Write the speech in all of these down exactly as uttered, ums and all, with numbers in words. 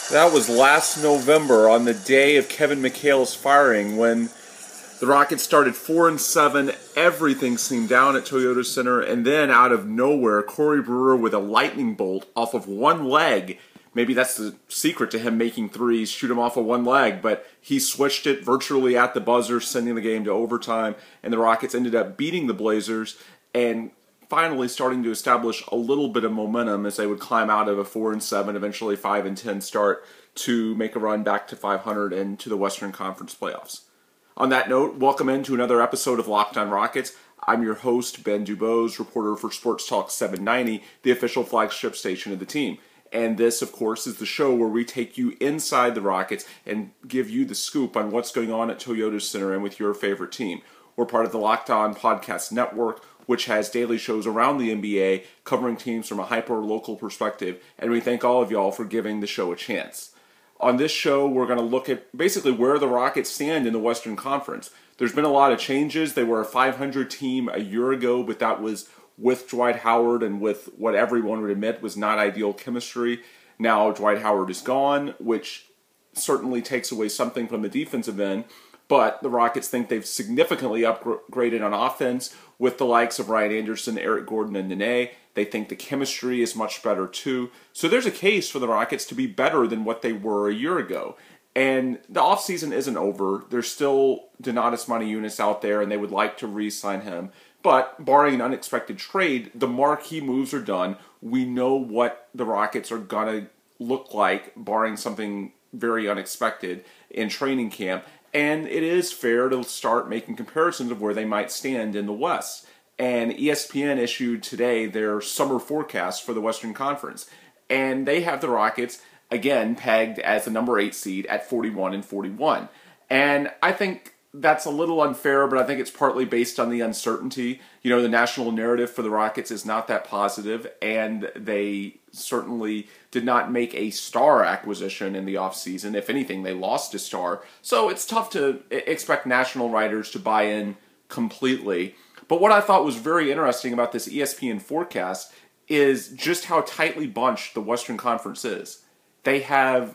That was last November on the day of Kevin McHale's firing when the Rockets started four and seven. Everything seemed down at Toyota Center, and then out of nowhere, Corey Brewer with a lightning bolt off of one leg. Maybe that's the secret to him making threes, shoot him off of one leg, but he switched it virtually at the buzzer, sending the game to overtime, and the Rockets ended up beating the Blazers and finally starting to establish a little bit of momentum as they would climb out of a four and seven, eventually five and ten start to make a run back to five hundred and to the Western Conference playoffs. On that note, welcome into another episode of Locked On Rockets. I'm your host, Ben Dubose, reporter for Sports Talk seven ninety, the official flagship station of the team. And this, of course, is the show where we take you inside the Rockets and give you the scoop on what's going on at Toyota Center and with your favorite team. We're part of the Locked On Podcast Network, which has daily shows around the N B A covering teams from a hyper-local perspective, and we thank all of y'all for giving the show a chance. On this show, we're going to look at basically where the Rockets stand in the Western Conference. There's been a lot of changes. They were a five hundred team a year ago, but that was with Dwight Howard and with what everyone would admit was not ideal chemistry. Now Dwight Howard is gone, which certainly takes away something from the defensive end, but the Rockets think they've significantly upgraded on offense with the likes of Ryan Anderson, Eric Gordon, and Nene. They think the chemistry is much better too. So there's a case for the Rockets to be better than what they were a year ago. And the offseason isn't over. There's still Donatas Motiejunas out there, and they would like to re-sign him. But barring an unexpected trade, the marquee moves are done. We know what the Rockets are going to look like, barring something very unexpected in training camp. And it is fair to start making comparisons of where they might stand in the West. And E S P N issued today their summer forecast for the Western Conference. And they have the Rockets, again, pegged as the number eight seed at forty-one and forty-one. And I think that's a little unfair, but I think it's partly based on the uncertainty. You know, the national narrative for the Rockets is not that positive, and they certainly did not make a star acquisition in the offseason. If anything, they lost a star. So it's tough to expect national writers to buy in completely. But what I thought was very interesting about this E S P N forecast is just how tightly bunched the Western Conference is. They have,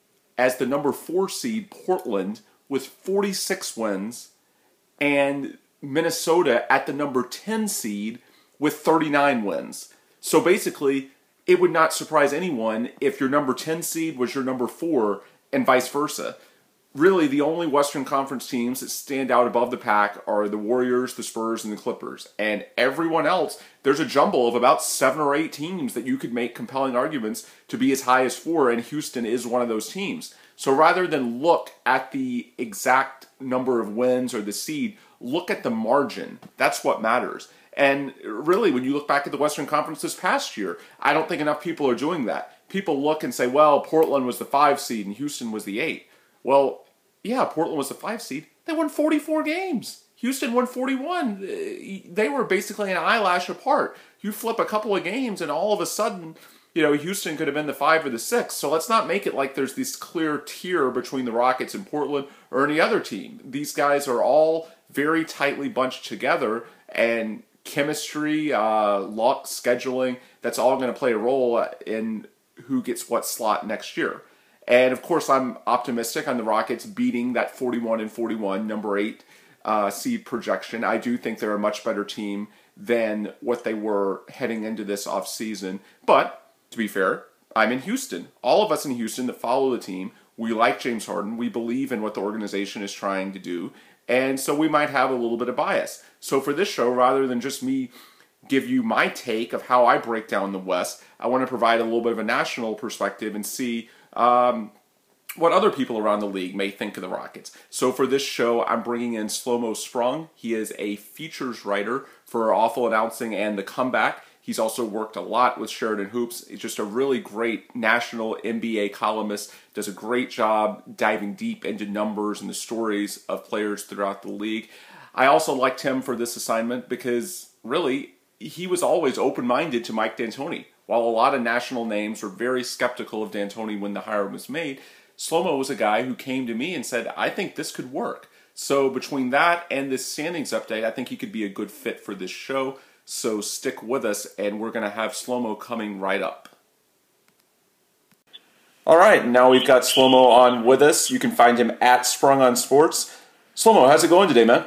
as the number four seed, Portland with forty-six wins, and Minnesota at the number ten seed with thirty-nine wins. So basically, it would not surprise anyone if your number ten seed was your number four and vice versa. Really, the only Western Conference teams that stand out above the pack are the Warriors, the Spurs, and the Clippers. And everyone else, there's a jumble of about seven or eight teams that you could make compelling arguments to be as high as four, and Houston is one of those teams. So rather than look at the exact number of wins or the seed, look at the margin. That's what matters. And really, when you look back at the Western Conference this past year, I don't think enough people are doing that. People look and say, well, Portland was the five seed and Houston was the eight. Well, yeah, Portland was the five seed. They won forty-four games. Houston won forty-one. They were basically an eyelash apart. You flip a couple of games and all of a sudden, you know, Houston could have been the five or the six. So let's not make it like there's this clear tier between the Rockets and Portland or any other team. These guys are all very tightly bunched together, and chemistry, uh, luck, scheduling, that's all going to play a role in who gets what slot next year. And of course, I'm optimistic on the Rockets beating that forty-one and forty-one number eight uh, seed projection. I do think they're a much better team than what they were heading into this offseason. But to be fair, I'm in Houston. All of us in Houston that follow the team, we like James Harden. We believe in what the organization is trying to do. And so we might have a little bit of bias. So for this show, rather than just me give you my take of how I break down the West, I want to provide a little bit of a national perspective and see um, what other people around the league may think of the Rockets. So for this show, I'm bringing in Slomo Sprung. He is a features writer for Awful Announcing and The Comeback. He's also worked a lot with Sheridan Hoops. He's just a really great national N B A columnist, does a great job diving deep into numbers and the stories of players throughout the league. I also liked him for this assignment because, really, he was always open-minded to Mike D'Antoni. While a lot of national names were very skeptical of D'Antoni when the hire was made, Slomo was a guy who came to me and said, I think this could work. So between that and this standings update, I think he could be a good fit for this show. So stick with us, and we're going to have Slomo coming right up. All right, now we've got Slow-Mo on with us. You can find him at Sprung on Sports. Slow-Mo, how's it going today, man?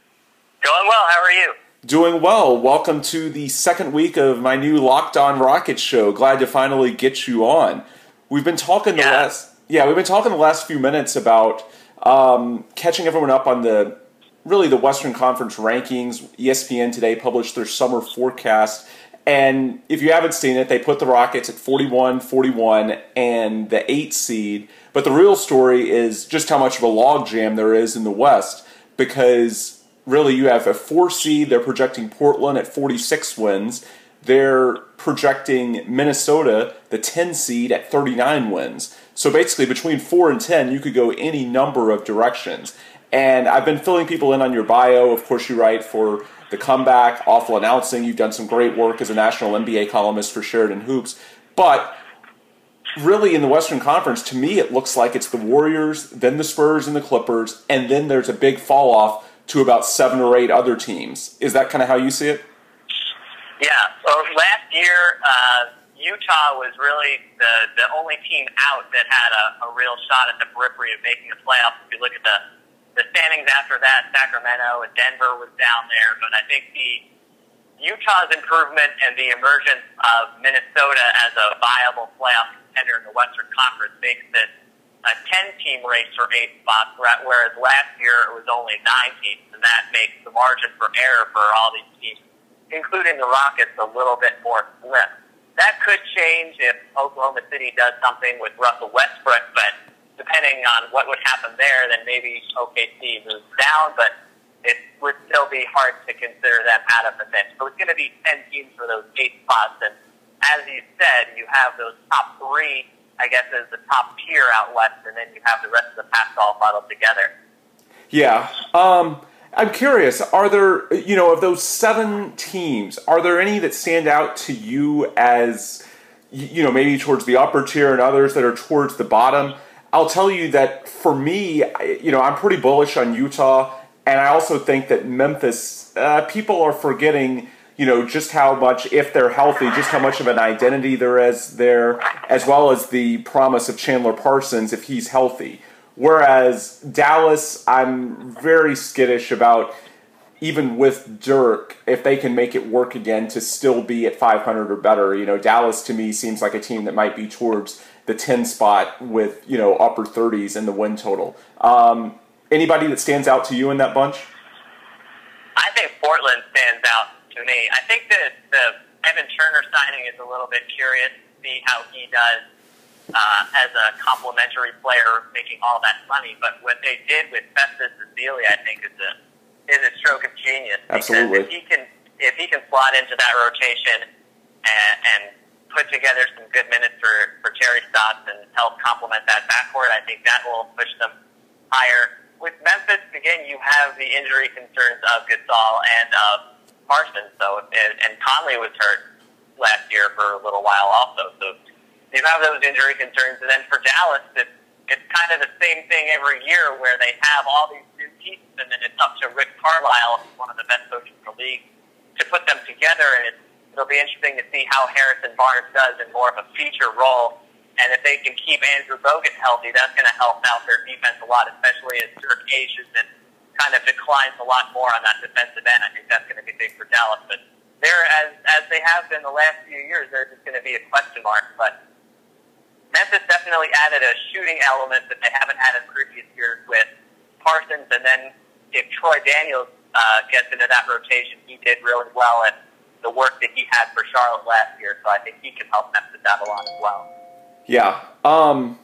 Going well. How are you? Doing well. Welcome to the second week of my new Locked On Rockets show. Glad to finally get you on. We've been talking the Yeah. last yeah we've been talking the last few minutes about um, catching everyone up on the really the Western Conference rankings. E S P N today published their summer forecast. And if you haven't seen it, they put the Rockets at forty-one forty-one and the eight seed. But the real story is just how much of a logjam there is in the West, because really you have a four seed. They're projecting Portland at forty-six wins. They're projecting Minnesota, the ten seed, at thirty-nine wins. So basically between four and ten, you could go any number of directions. And I've been filling people in on your bio. Of course, you write for The Comeback, Awful Announcing. You've done some great work as a national N B A columnist for Sheridan Hoops. But really in the Western Conference, to me, it looks like it's the Warriors, then the Spurs and the Clippers, and then there's a big fall off to about seven or eight other teams. Is that kind of how you see it? Yeah. Well, last year, uh, Utah was really the, the only team out that had a, a real shot at the periphery of making the playoffs. If you look at the, the standings after that, Sacramento and Denver was down there. But I think the Utah's improvement and the emergence of Minnesota as a viable playoff contender in the Western Conference makes it a ten-team race for eight spots, whereas last year it was only nine teams, and that makes the margin for error for all these teams, including the Rockets, a little bit more slim. That could change if Oklahoma City does something with Russell Westbrook, but depending on what would happen there, then maybe O K C moves down, but it would still be hard to consider them out of the mix. So it's going to be ten teams for those eight spots, and as you said, you have those top three, I guess, as the top tier out west, and then you have the rest of the pack all funneled together. Yeah. Um, I'm curious, are there, you know, of those seven teams, are there any that stand out to you as, you know, maybe towards the upper tier and others that are towards the bottom? I'll tell you that for me, you know, I'm pretty bullish on Utah, and I also think that Memphis, uh, people are forgetting, you know, just how much, if they're healthy, just how much of an identity there is there, as well as the promise of Chandler Parsons if he's healthy. Whereas Dallas, I'm very skittish about, even with Dirk, if they can make it work again to still be at five hundred or better. You know, Dallas to me seems like a team that might be towards the ten spot with, you know, upper thirties in the win total. Um, anybody that stands out to you in that bunch? I think Portland stands out to me. I think that the Evan Turner signing is a little bit curious to see how he does uh, as a complimentary player making all that money. But what they did with Festus Ezeli, I think, is a is a stroke of genius. Absolutely. Because if he can if he can slot into that rotation and, and put together some good minutes for, for Terry Stotts and help complement that backcourt, I think that will push them higher. With Memphis, again, you have the injury concerns of Gasol and of Parsons, so and, and Conley was hurt last year for a little while also. So you have those injury concerns, and then for Dallas, it's it's kind of the same thing every year where they have all these new pieces, and then it's up to Rick Carlisle, one of the best coaches in the league, to put them together. And it's, it'll be interesting to see how Harrison Barnes does in more of a feature role. And if they can keep Andrew Bogut healthy, that's going to help out their defense a lot, especially as Dirk ages and kind of declines a lot more on that defensive end. I think that's going to be big for Dallas. But they're, as, as they have been the last few years, they're just going to be a question mark. But Memphis definitely added a shooting element that they haven't had in previous years with Parsons. And then if Troy Daniels uh, gets into that rotation, he did really well at the work that he had for Charlotte last year. So I think he can help Memphis out a lot as well. Yeah. Um,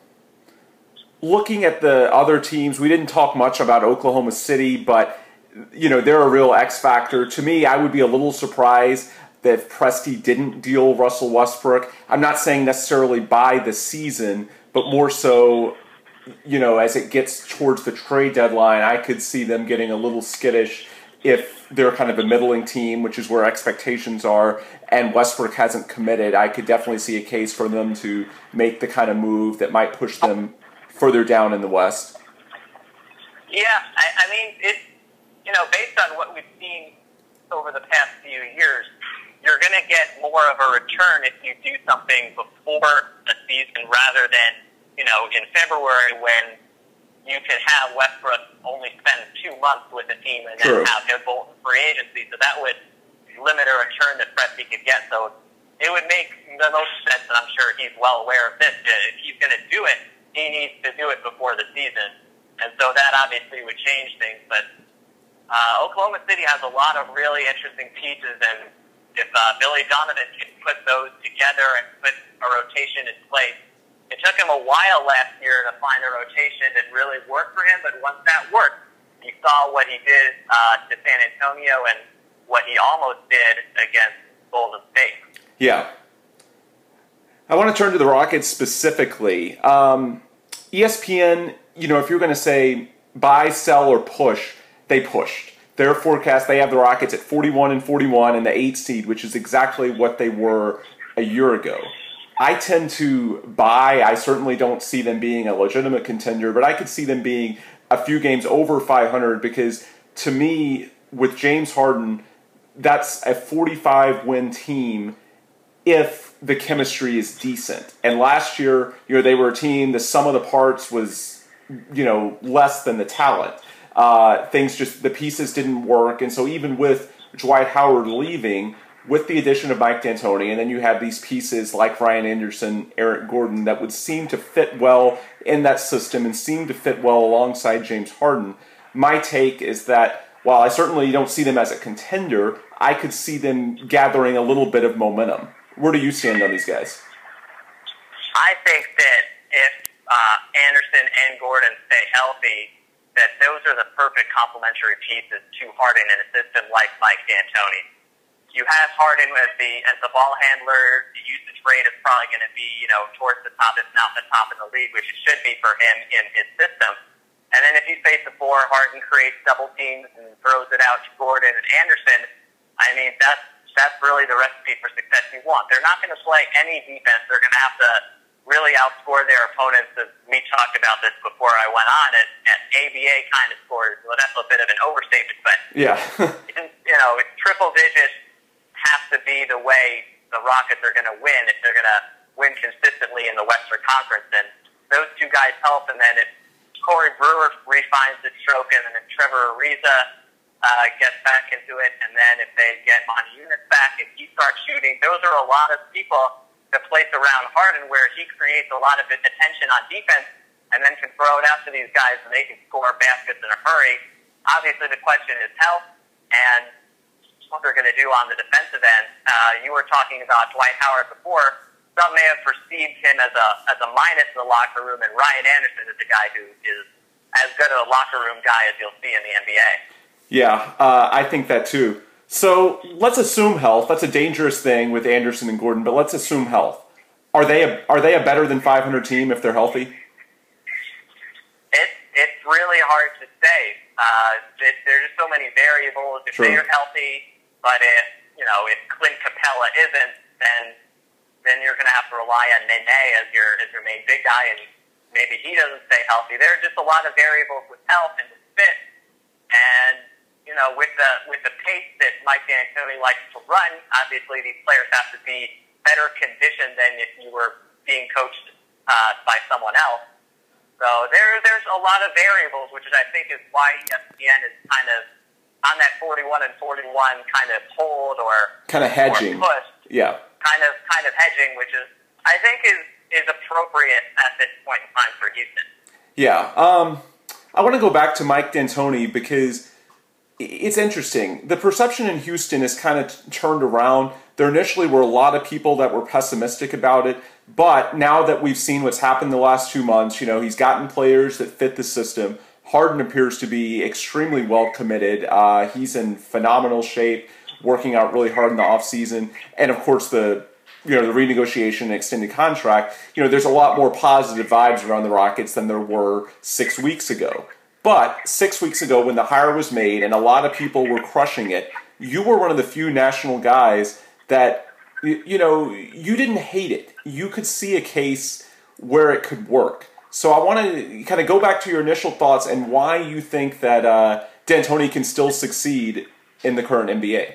looking at the other teams, we didn't talk much about Oklahoma City, but, you know, they're a real X factor. To me, I would be a little surprised that Presti didn't deal Russell Westbrook. I'm not saying necessarily by the season, but more so, you know, as it gets towards the trade deadline, I could see them getting a little skittish if they're kind of a middling team, which is where expectations are, and Westbrook hasn't committed. I could definitely see a case for them to make the kind of move that might push them further down in the West. Yeah, I, I mean, it, you know, based on what we've seen over the past few years, you're going to get more of a return if you do something before the season rather than know, in February when you can have Westbrook only spend two months with the team and then True. have him bolt free agency. So that would limit a return that Presti could get. So it would make the most sense, and I'm sure he's well aware of this. If he's going to do it, he needs to do it before the season. And so that obviously would change things. But uh, Oklahoma City has a lot of really interesting pieces, and if uh, Billy Donovan can put those together and put a rotation in place, it took him a while last year to find a rotation that really worked for him, but once that worked, you saw what he did uh, to San Antonio and what he almost did against Golden State. Yeah. I want to turn to the Rockets specifically. Um, E S P N, you know, if you're going to say buy, sell, or push, they pushed. Their forecast, they have the Rockets at forty-one and forty-one and the eighth seed, which is exactly what they were a year ago. I tend to buy. I certainly don't see them being a legitimate contender, but I could see them being a few games over five hundred because, to me, with James Harden, that's a forty-five win team if the chemistry is decent. And last year, you know, they were a team, the sum of the parts was, you know, less than the talent. Uh, things just, the pieces didn't work. And so even with Dwight Howard leaving, with the addition of Mike D'Antoni, and then you have these pieces like Ryan Anderson, Eric Gordon, that would seem to fit well in that system and seem to fit well alongside James Harden. My take is that while I certainly don't see them as a contender, I could see them gathering a little bit of momentum. Where do you stand on these guys? I think that if uh, Anderson and Gordon stay healthy, that those are the perfect complementary pieces to Harden in a system like Mike D'Antoni. You have Harden as the as the ball handler. The usage rate is probably going to be, you know, towards the top, if not the top in the league, which it should be for him in his system. And then if you face the four, Harden creates double teams and throws it out to Gordon and Anderson. I mean, that's that's really the recipe for success you want. They're not going to play any defense. They're going to have to really outscore their opponents. As we talked about this before I went on, at, at A B A kind of scores. Well, that's a bit of an overstatement, but yeah, you know, it's triple digits has to be the way the Rockets are going to win if they're going to win consistently in the Western Conference. And those two guys help. And then if Corey Brewer refines his stroke, and then if Trevor Ariza uh, gets back into it, and then if they get Monty Eunice back, if he starts shooting, those are a lot of people to place around Harden where he creates a lot of attention on defense and then can throw it out to these guys and they can score baskets in a hurry. Obviously, the question is health and what they're going to do on the defensive end. Uh, you were talking about Dwight Howard before. Some may have perceived him as a as a minus in the locker room, and Ryan Anderson is a guy who is as good a locker room guy as you'll see in the N B A. Yeah, uh, I think that too. So let's assume health. That's a dangerous thing with Anderson and Gordon, but let's assume health. Are they a, are they a better than five hundred team if they're healthy? It's it's really hard to say. Uh, it, there's just so many variables. If True. they're healthy, but if you know if Clint Capella isn't, then then you're going to have to rely on Nene as your as your main big guy, and maybe he doesn't stay healthy. There are just a lot of variables with health and with fit, and you know with the with the pace that Mike D'Antoni likes to run, obviously these players have to be better conditioned than if you were being coached uh, by someone else. So there there's a lot of variables, which is I think is why E S P N is kind of on that forty-one and forty-one kind of hold or kind of hedging, or push. Yeah. Kind of, kind of hedging, which is, I think, is is appropriate at this point in time for Houston. Yeah, um, I want to go back to Mike D'Antoni because it's interesting. The perception in Houston is kind of t- turned around. There initially were a lot of people that were pessimistic about it, but now that we've seen what's happened the last two months, you know, he's gotten players that fit the system. Harden appears to be extremely well committed. Uh, he's in phenomenal shape, working out really hard in the offseason, and of course the you know the renegotiation and extended contract. You know, there's a lot more positive vibes around the Rockets than there were six weeks ago. But six weeks ago, when the hire was made and a lot of people were crushing it, you were one of the few national guys that you, you know you didn't hate it. You could see a case where it could work. So I want to kind of go back to your initial thoughts and why you think that uh, D'Antoni can still succeed in the current N B A.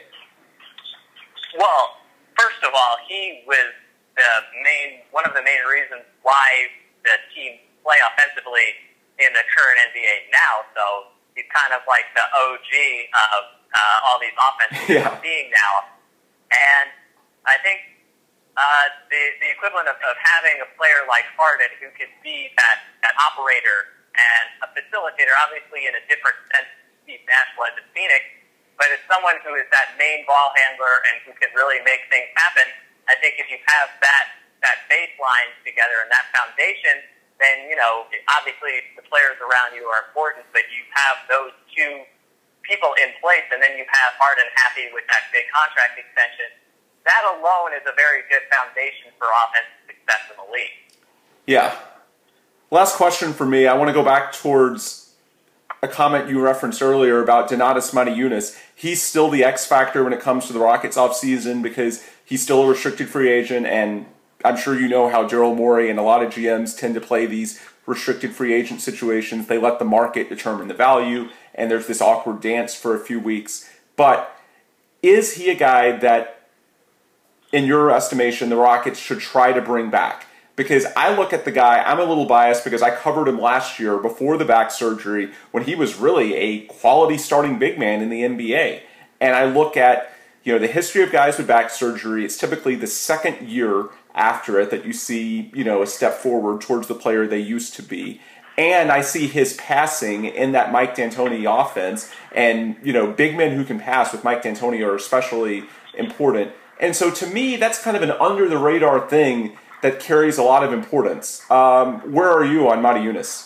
Well, first of all, he was the main one of the main reasons why the teams play offensively in the current N B A now. So he's kind of like the O G of uh, all these offenses yeah. we're seeing now. And I think uh, the the equivalent of, of having a player like Harden who can be that, that operator and a facilitator, obviously in a different sense Steve Nash was in Phoenix, but as someone who is that main ball handler and who can really make things happen, I think if you have that that baseline together and that foundation, then, you know, obviously the players around you are important, but you have those two people in place, and then you have Harden happy with that big contract extension. That alone is a very good foundation for offensive success in the league. Yeah. Last question for me. I want to go back towards a comment you referenced earlier about Donatas Motiejunas. He's still the X factor when it comes to the Rockets offseason because he's still a restricted free agent, and I'm sure you know how Daryl Morey and a lot of G Ms tend to play these restricted free agent situations. They let the market determine the value, and there's this awkward dance for a few weeks. But is he a guy that, in your estimation, the Rockets should try to bring back? Because I look at the guy, I'm a little biased because I covered him last year before the back surgery when he was really a quality starting big man in the N B A. And I look at, you know, the history of guys with back surgery. It's typically the second year after it that you see, you know, a step forward towards the player they used to be. And I see his passing in that Mike D'Antoni offense. And, you know, big men who can pass with Mike D'Antoni are especially important. And so to me, that's kind of an under-the-radar thing that carries a lot of importance. Um, where are you on Motiejunas?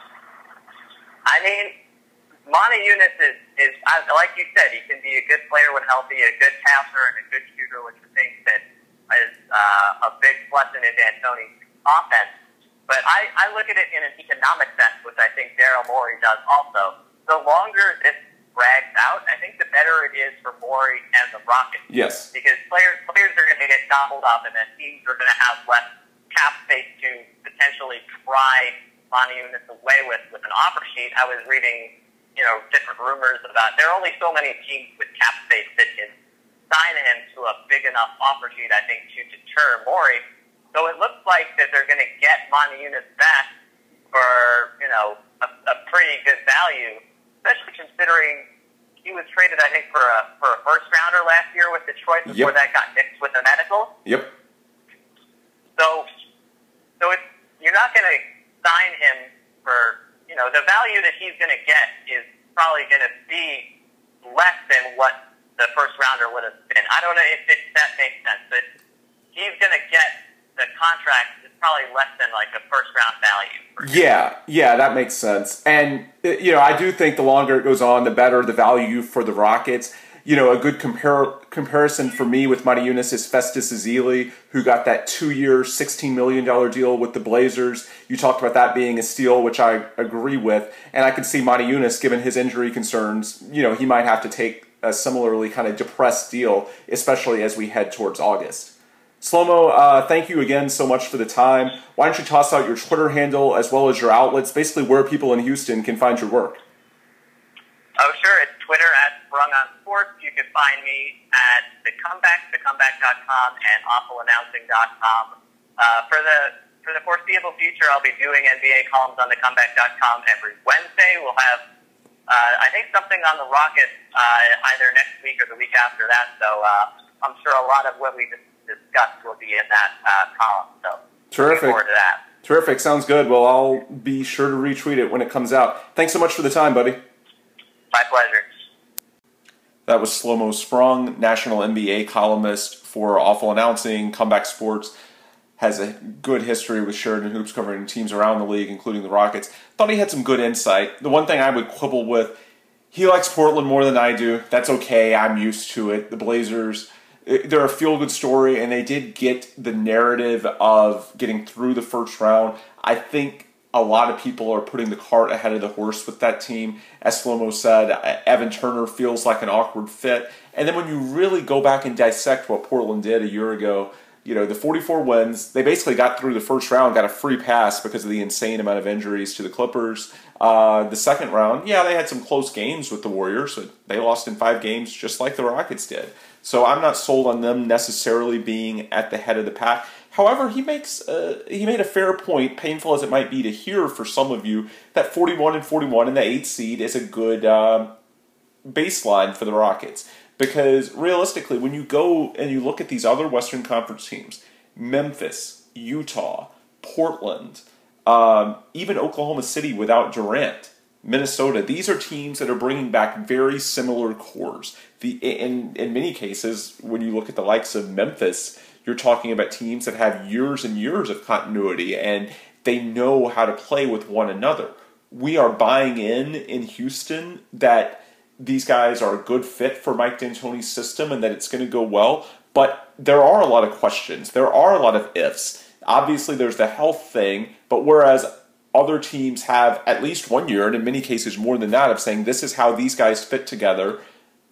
I mean, Motiejunas is, is, like you said, he can be a good player when healthy, a good passer, and a good shooter, which are things that is uh, a big plus in his D'Antoni offense. But I, I look at it in an economic sense, which I think Daryl Morey does also. The longer this drags out, I think the better it is for Morey and the Rockets. Yes. Because players players are going to get gobbled up, and then teams are going to have less cap space to potentially try Motiejunas away with, with an offer sheet. I was reading, you know, different rumors about there are only so many teams with cap space that can sign him to a big enough offer sheet, I think, to deter Morey. So it looks like that they're going to get Motiejunas back for, you know, a, a pretty good value, especially considering he was traded, I think, for a for a first rounder last year with Detroit before yep. that got mixed with a medical. Yep. So, so it's, you're not going to sign him for, you know, the value that he's going to get is probably going to be less than what the first rounder would have been. I don't know if it, that makes sense, but he's going to get the contract is probably less than like a first round value. Yeah, yeah, that makes sense. And, you know, I do think the longer it goes on, the better the value for the Rockets. You know, a good compar- comparison for me with Motiejunas is Festus Ezeli, who got that two-year, sixteen million dollars deal with the Blazers. You talked about that being a steal, which I agree with. And I can see Motiejunas, given his injury concerns, you know, he might have to take a similarly kind of depressed deal, especially as we head towards August. Slow-Mo, uh, thank you again so much for the time. Why don't you toss out your Twitter handle as well as your outlets, basically where people in Houston can find your work? Oh, sure. It's Twitter at Sprung on Sports. You can find me at The Comeback, the comeback dot com, and awful announcing dot com. Uh, for the for the foreseeable future, I'll be doing N B A columns on the comeback dot com every Wednesday. We'll have, uh, I think, something on the Rockets uh, either next week or the week after that. So uh, I'm sure a lot of what we just discussed will be in that uh, column. So terrific. Looking forward to that. Terrific. Sounds good. Well, I'll be sure to retweet it when it comes out. Thanks so much for the time, buddy. My pleasure. That was Slow-Mo Sprung, national N B A columnist for Awful Announcing, Comeback Sports. Has a good history with Sheridan Hoops covering teams around the league, including the Rockets. Thought he had some good insight. The one thing I would quibble with, he likes Portland more than I do. That's okay. I'm used to it. The Blazers, they're a feel-good story, and they did get the narrative of getting through the first round. I think a lot of people are putting the cart ahead of the horse with that team. As Slow-Mo said, Evan Turner feels like an awkward fit. And then when you really go back and dissect what Portland did a year ago, You know, the forty-four wins, they basically got through the first round, got a free pass because of the insane amount of injuries to the Clippers. Uh, the second round, yeah, they had some close games with the Warriors, but they lost in five games just like the Rockets did. So I'm not sold on them necessarily being at the head of the pack. However, he makes uh, he made a fair point, painful as it might be to hear for some of you, that forty-one and forty-one in the eighth seed is a good uh, baseline for the Rockets. Because realistically, when you go and you look at these other Western Conference teams, Memphis, Utah, Portland, um, even Oklahoma City without Durant, Minnesota, these are teams that are bringing back very similar cores. The in, in many cases, when you look at the likes of Memphis, you're talking about teams that have years and years of continuity, and they know how to play with one another. We are buying in in Houston that these guys are a good fit for Mike D'Antoni's system and that it's going to go well, but there are a lot of questions. There are a lot of ifs. Obviously, there's the health thing, but whereas other teams have at least one year, and in many cases more than that, of saying this is how these guys fit together,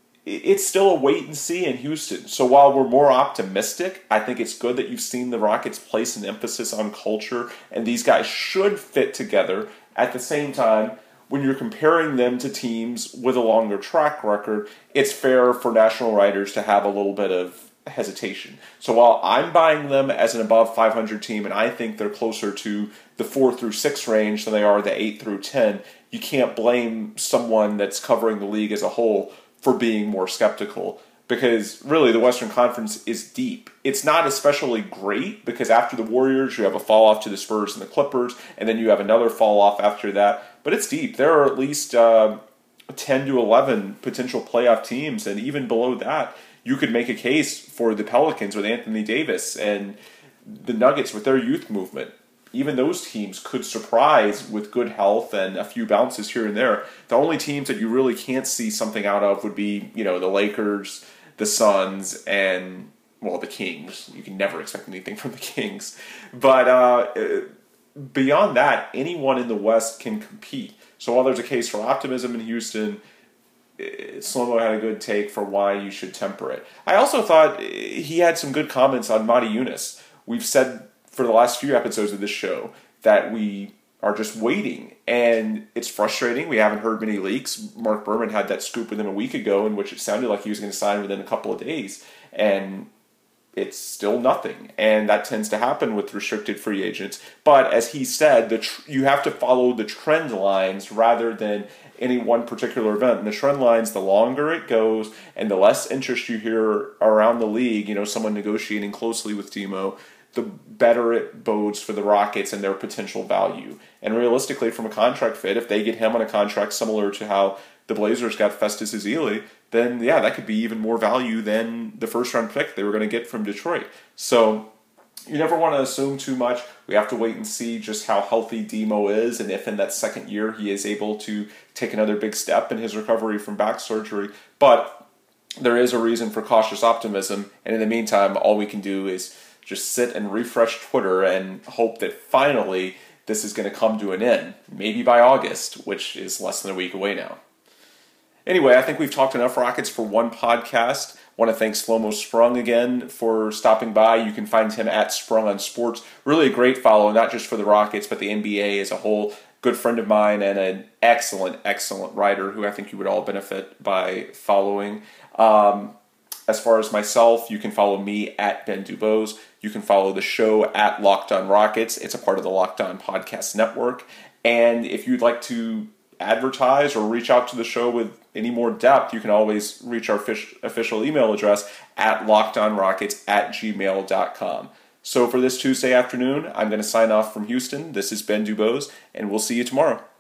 it's still a wait and see in Houston. So while we're more optimistic, I think it's good that you've seen the Rockets place an emphasis on culture, and these guys should fit together. At the same time, when you're comparing them to teams with a longer track record, it's fair for national writers to have a little bit of hesitation. So while I'm buying them as an above five hundred team, and I think they're closer to the four through six range than they are the eight through ten, you can't blame someone that's covering the league as a whole for being more skeptical. Because really, the Western Conference is deep. It's not especially great because after the Warriors, you have a fall off to the Spurs and the Clippers, and then you have another fall off after that. But it's deep. There are at least uh, ten to eleven potential playoff teams, and even below that, you could make a case for the Pelicans with Anthony Davis and the Nuggets with their youth movement. Even those teams could surprise with good health and a few bounces here and there. The only teams that you really can't see something out of would be, you know, the Lakers, the Suns, and, well, the Kings. You can never expect anything from the Kings. But uh, beyond that, anyone in the West can compete. So while there's a case for optimism in Houston, Slomo had a good take for why you should temper it. I also thought he had some good comments on Madi Yunus. We've said for the last few episodes of this show that we are just waiting, and it's frustrating. We haven't heard many leaks. Mark Berman had that scoop with him a week ago in which it sounded like he was going to sign within a couple of days, and it's still nothing. And that tends to happen with restricted free agents. But as he said, the tr- you have to follow the trend lines rather than any one particular event. And the trend lines, the longer it goes and the less interest you hear around the league, you know, someone negotiating closely with Demo, the better it bodes for the Rockets and their potential value. And realistically, from a contract fit, if they get him on a contract similar to how the Blazers got Festus Ezeli, then yeah, that could be even more value than the first round pick they were going to get from Detroit. So you never want to assume too much. We have to wait and see just how healthy Demo is, and if in that second year he is able to take another big step in his recovery from back surgery. But there is a reason for cautious optimism, and in the meantime, all we can do is just sit and refresh Twitter and hope that finally this is going to come to an end, maybe by August, which is less than a week away now. Anyway, I think we've talked enough Rockets for one podcast. I want to thank Slomo Sprung again for stopping by. You can find him at Sprung on Sports. Really a great follow, not just for the Rockets, but the N B A as a whole. Good friend of mine and an excellent, excellent writer who I think you would all benefit by following. Um, as far as myself, you can follow me at Ben Dubose. You can follow the show at Locked On Rockets. It's a part of the Locked On Podcast Network. And if you'd like to advertise or reach out to the show with any more depth, you can always reach our official email address at lockedonrockets at gmail dot com. So for this Tuesday afternoon, I'm going to sign off from Houston. This is Ben Dubose, and we'll see you tomorrow.